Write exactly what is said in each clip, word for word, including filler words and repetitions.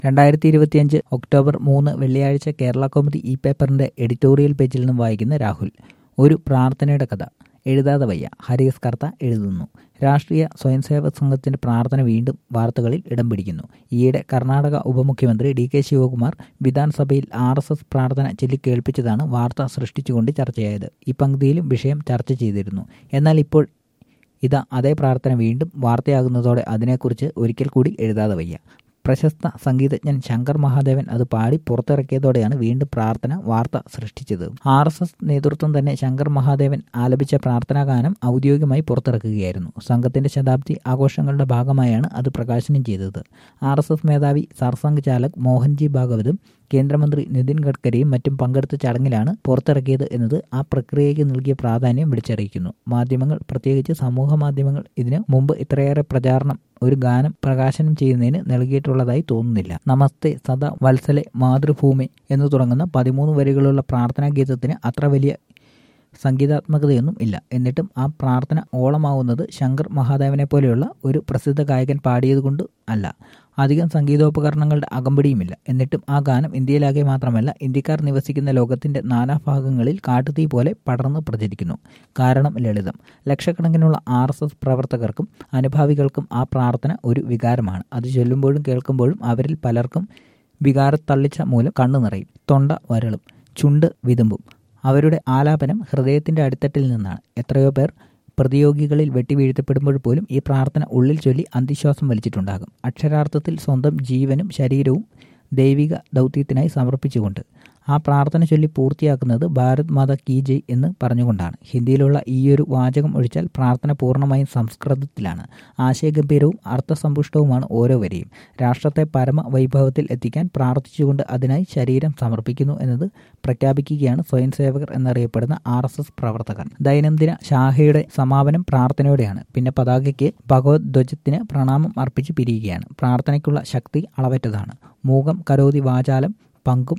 രണ്ടായിരത്തി ഇരുപത്തിയഞ്ച് ഒക്ടോബർ മൂന്ന് വെള്ളിയാഴ്ച കേരള കൗമുദി ഈ പേപ്പറിന്റെ എഡിറ്റോറിയൽ പേജിൽ നിന്നും വായിക്കുന്ന രാഹുൽ. ഒരു പ്രാർത്ഥനയുടെ കഥ. എഴുതാതെ വയ്യ. ഹരീസ് കർത്ത എഴുതുന്നു. രാഷ്ട്രീയ സ്വയംസേവക സംഘത്തിന്റെ പ്രാർത്ഥന വീണ്ടും വാർത്തകളിൽ ഇടം പിടിക്കുന്നു. ഈയിടെ കർണാടക ഉപമുഖ്യമന്ത്രി ഡി കെ ശിവകുമാർ വിധാൻസഭയിൽ ആർ എസ് എസ് പ്രാർത്ഥന ചൊല്ലിക്കേൾപ്പിച്ചതാണ് വാർത്ത സൃഷ്ടിച്ചുകൊണ്ട് ചർച്ചയായത്. ഈ പങ്ക്തിയിലും വിഷയം ചർച്ച ചെയ്തിരുന്നു. എന്നാൽ ഇപ്പോൾ ഇതാ അതേ പ്രാർത്ഥന വീണ്ടും വാർത്തയാകുന്നതോടെ അതിനെക്കുറിച്ച് ഒരിക്കൽ കൂടി എഴുതാതെ വയ്യ. പ്രശസ്ത സംഗീതജ്ഞൻ ശങ്കർ മഹാദേവൻ അത് പാടി പുറത്തിറക്കിയതോടെയാണ് വീണ്ടും പ്രാർത്ഥന വാർത്ത സൃഷ്ടിച്ചത്. ആർ എസ് എസ് നേതൃത്വം തന്നെ ശങ്കർ മഹാദേവൻ ആലപിച്ച പ്രാർത്ഥനാ ഗാനം ഔദ്യോഗികമായി പുറത്തിറക്കുകയായിരുന്നു. സംഘത്തിന്റെ ശതാബ്ദി ആഘോഷങ്ങളുടെ ഭാഗമായാണ് അത് പ്രകാശനം ചെയ്തത്. ആർ എസ് എസ് മേധാവി സർസംഘ് ചാലക് മോഹൻജി ഭാഗവതും കേന്ദ്രമന്ത്രി നിതിൻ ഗഡ്കരിയും മറ്റും പങ്കെടുത്ത ചടങ്ങിലാണ് പുറത്തിറക്കിയത് എന്നത് ആ പ്രക്രിയയ്ക്ക് നൽകിയ പ്രാധാന്യം വിളിച്ചറിയിക്കുന്നു. മാധ്യമങ്ങൾ, പ്രത്യേകിച്ച് സമൂഹ മാധ്യമങ്ങൾ ഇതിന് മുമ്പ് ഇത്രയേറെ പ്രചാരണം ഒരു ഗാനം പ്രകാശനം ചെയ്യുന്നതിന് നൽകിയിട്ടുള്ളതായി തോന്നുന്നില്ല. നമസ്തേ സദാ വത്സലെ മാതൃഭൂമി എന്ന് തുടങ്ങുന്ന പതിമൂന്ന് വരികളുള്ള പ്രാർത്ഥനാ ഗീതത്തിന് അത്ര വലിയ സംഗീതാത്മകതയൊന്നും ഇല്ല. എന്നിട്ടും ആ പ്രാർത്ഥന ഓളമാവുന്നത് ശങ്കർ മഹാദേവനെ പോലെയുള്ള ഒരു പ്രസിദ്ധ ഗായകൻ പാടിയതുകൊണ്ട് അല്ല. അധികം സംഗീതോപകരണങ്ങളുടെ അകമ്പടിയുമില്ല. എന്നിട്ടും ആ ഗാനം ഇന്ത്യയിലാകെ മാത്രമല്ല ഇന്ത്യക്കാർ നിവസിക്കുന്ന ലോകത്തിന്റെ നാനാഭാഗങ്ങളിൽ കാട്ടുതീ പോലെ പടർന്ന് പ്രചരിക്കുന്നു. കാരണം ലളിതം. ലക്ഷക്കണക്കിനുള്ള ആർ എസ് എസ് പ്രവർത്തകർക്കും അനുഭാവികൾക്കും ആ പ്രാർത്ഥന ഒരു വികാരമാണ്. അത് ചൊല്ലുമ്പോഴും കേൾക്കുമ്പോഴും അവരിൽ പലർക്കും വികാരത്തള്ളിച്ച മൂലം കണ്ണു നിറയും, തൊണ്ട വരളും, ചുണ്ട് വിതുമ്പും. അവരുടെ ആലാപനം ഹൃദയത്തിന്റെ അടിത്തട്ടിൽ നിന്നാണ്. എത്രയോ പേർ പ്രതിയോഗികളിൽ വെട്ടിവീഴ്ത്തപ്പെടുമ്പോൾ പോലും ഈ പ്രാർത്ഥന ഉള്ളിൽ ചൊല്ലി അന്തിശ്വാസം വലിച്ചിട്ടുണ്ടാകും. അക്ഷരാർത്ഥത്തിൽ സ്വന്തം ജീവനും ശരീരവും ദൈവിക ദൗത്യത്തിനായി സമർപ്പിച്ചുകൊണ്ട്. ആ പ്രാർത്ഥന ചൊല്ലി പൂർത്തിയാക്കുന്നത് ഭാരത് മാതാ കീ ജയ് എന്ന് പറഞ്ഞുകൊണ്ടാണ്. ഹിന്ദിയിലുള്ള ഈയൊരു വാചകം ഒഴിച്ചാൽ പ്രാർത്ഥന പൂർണ്ണമായും സംസ്കൃതത്തിലാണ്. ആശയഗംഭീരവും അർത്ഥസമ്പുഷ്ടവുമാണ് ഓരോ വരിയും. രാഷ്ട്രത്തെ പരമ വൈഭവത്തിൽ എത്തിക്കാൻ പ്രാർത്ഥിച്ചുകൊണ്ട് അതിനായി ശരീരം സമർപ്പിക്കുന്നു എന്നത് പ്രഖ്യാപിക്കുകയാണ് സ്വയംസേവകർ എന്നറിയപ്പെടുന്ന ആർ എസ് എസ് പ്രവർത്തകർ. ദൈനംദിന ശാഖയുടെ സമാപനം പ്രാർത്ഥനയോടെയാണ്. പിന്നെ പതാകയ്ക്ക് ഭഗവത് ധ്വജത്തിന് പ്രണാമം അർപ്പിച്ച് പിരിയുകയാണ്. പ്രാർത്ഥനയ്ക്കുള്ള ശക്തി അളവറ്റതാണ്. മൂകം കരോതി വാചാലം പങ്കും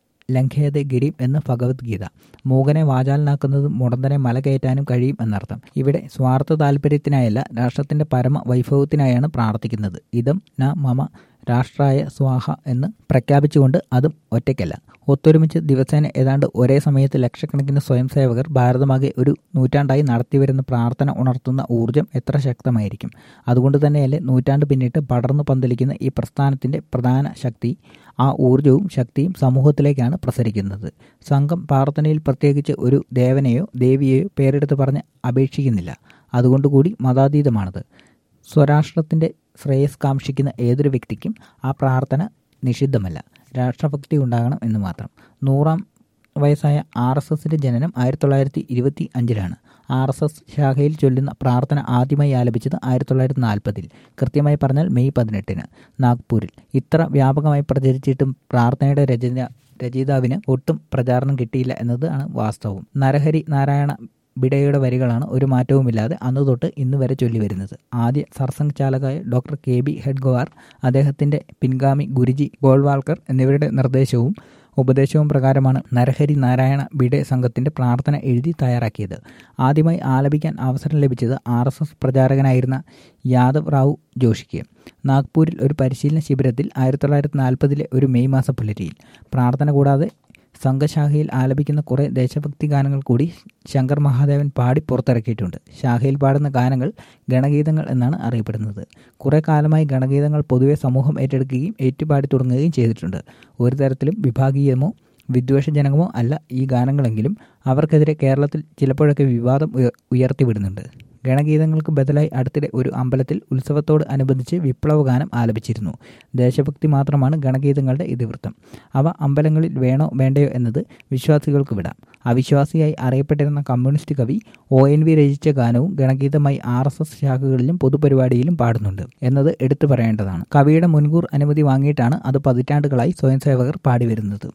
ലംഘേത ഗിരിം എന്ന് ഭഗവത്ഗീത. മൂകനെ വാചാലനാക്കുന്നതും മുടന്തനെ മല കയറ്റാനും കഴിയും എന്നർത്ഥം. ഇവിടെ സ്വാർത്ഥ താല്പര്യത്തിനായല്ല, രാഷ്ട്രത്തിന്റെ പരമ വൈഭവത്തിനായാണ് പ്രാർത്ഥിക്കുന്നത്. ഇദം ന മമ രാഷ്ട്രായ സ്വാഹ എന്ന് പ്രഖ്യാപിച്ചുകൊണ്ട് അതും ഒറ്റയ്ക്കല്ല, ഒത്തൊരുമിച്ച് ദിവസേന ഏതാണ്ട് ഒരേ സമയത്ത് ലക്ഷക്കണക്കിന് സ്വയംസേവകർ ഭാരതമാകെ ഒരു നൂറ്റാണ്ടായി നടത്തിവരുന്ന പ്രാർത്ഥന ഉണർത്തുന്ന ഊർജം എത്ര ശക്തമായിരിക്കും. അതുകൊണ്ട് തന്നെയല്ലേ നൂറ്റാണ്ട് പിന്നിട്ട് പടർന്നു പന്തലിക്കുന്ന ഈ പ്രസ്ഥാനത്തിന്റെ പ്രധാന ശക്തി, ആ ഊർജവും ശക്തിയും സമൂഹത്തിലേക്കാണ് പ്രസരിക്കുന്നത്. സംഘം പ്രാർത്ഥനയിൽ പ്രത്യേകിച്ച് ഒരു ദേവനെയോ ദേവിയെയോ പേരെടുത്ത് പറഞ്ഞ് അപേക്ഷിക്കുന്നില്ല. അതുകൊണ്ടുകൂടി മതാതീതമാണത്. സ്വരാഷ്ട്രത്തിന്റെ ശ്രേയസ് കാക്ഷിക്കുന്ന ഏതൊരു വ്യക്തിക്കും ആ പ്രാർത്ഥന നിഷിദ്ധമല്ല. രാഷ്ട്രഭക്തി ഉണ്ടാകണം എന്ന് മാത്രം. നൂറാം വയസ്സായ ആർ എസ് എസിന്റെ ജനനം ആയിരത്തി തൊള്ളായിരത്തി ഇരുപത്തി അഞ്ചിലാണ്. ആർ എസ് എസ് ശാഖയിൽ ചൊല്ലുന്ന പ്രാർത്ഥന ആദ്യമായി ആലപിച്ചത് ആയിരത്തി തൊള്ളായിരത്തി നാൽപ്പതിൽ, കൃത്യമായി പറഞ്ഞാൽ മെയ് പതിനെട്ടിന് നാഗ്പൂരിൽ. ഇത്ര വ്യാപകമായി പ്രചരിച്ചിട്ടും പ്രാർത്ഥനയുടെ രചന രചയിതാവിന് ഒട്ടും പ്രചാരണം കിട്ടിയില്ല എന്നതാണ് വാസ്തവം. നരഹരി നാരായണ ബിഡയുടെ വരികളാണ് ഒരു മാറ്റവുമില്ലാതെ അന്ന് തൊട്ട് ഇന്ന് വരെ ചൊല്ലി വരുന്നത്. ആദ്യ സർസംഘ് ചാലകായ ഡോക്ടർ കെ ബി ഹെഡ്ഗവാർ, അദ്ദേഹത്തിന്റെ പിൻഗാമി ഗുരുജി ഗോൾവാൾക്കർ എന്നിവരുടെ നിർദ്ദേശവും ഉപദേശവും പ്രകാരമാണ് നരഹരി നാരായണ ബിഡെ സംഘത്തിന്റെ പ്രാർത്ഥന എഴുതി തയ്യാറാക്കിയത്. ആദ്യമായി ആലപിക്കാൻ അവസരം ലഭിച്ചത് ആർ എസ് എസ് പ്രചാരകനായിരുന്ന യാദവ് റാവു ജോഷിക്ക്. നാഗ്പൂരിൽ ഒരു പരിശീലന ശിബിരത്തിൽ ആയിരത്തി തൊള്ളായിരത്തി നാൽപ്പതിലെ ഒരു മെയ് മാസ പുലരിയിൽ. പ്രാർത്ഥന കൂടാതെ സംഘശാഖയിൽ ആലപിക്കുന്ന കുറേ ദേശഭക്തി ഗാനങ്ങൾ കൂടി ശങ്കർ മഹാദേവൻ പാടി പുറത്തിറക്കിയിട്ടുണ്ട്. ശാഖയിൽ പാടുന്ന ഗാനങ്ങൾ ഗണഗീതങ്ങൾ എന്നാണ് അറിയപ്പെടുന്നത്. കുറെ കാലമായി ഗണഗീതങ്ങൾ പൊതുവെ സമൂഹം ഏറ്റെടുക്കുകയും ഏറ്റുപാടി തുടങ്ങുകയും ചെയ്തിട്ടുണ്ട്. ഒരു തരത്തിലും വിഭാഗീയമോ വിദ്വേഷജനകമോ അല്ല ഈ ഗാനങ്ങളെങ്കിലും അവർക്കെതിരെ കേരളത്തിൽ ചിലപ്പോഴൊക്കെ വിവാദം ഉയർത്തിവിടുന്നുണ്ട്. ഗണഗീതങ്ങൾക്ക് ബദലായി അടുത്തിടെ ഒരു അമ്പലത്തിൽ ഉത്സവത്തോട് അനുബന്ധിച്ച് വിപ്ലവഗാനം ആലപിച്ചിരുന്നു. ദേശഭക്തി മാത്രമാണ് ഗണഗീതങ്ങളുടെ ഇതിവൃത്തം. അവ അമ്പലങ്ങളിൽ വേണോ വേണ്ടയോ എന്നത് വിശ്വാസികൾക്ക് വിടാം. അവിശ്വാസിയായി അറിയപ്പെട്ടിരുന്ന കമ്മ്യൂണിസ്റ്റ് കവി ഒ എൻ വി രചിച്ച ഗാനവും ഗണഗീതമായി ആർ എസ് എസ് ശാഖകളിലും പൊതുപരിപാടിയിലും പാടുന്നുണ്ട് എന്നത് എടുത്തു പറയേണ്ടതാണ്. കവിയുടെ മുൻകൂർ അനുമതി വാങ്ങിയിട്ടാണ് അത് പതിറ്റാണ്ടുകളായി സ്വയംസേവകർ പാടിവരുന്നത്.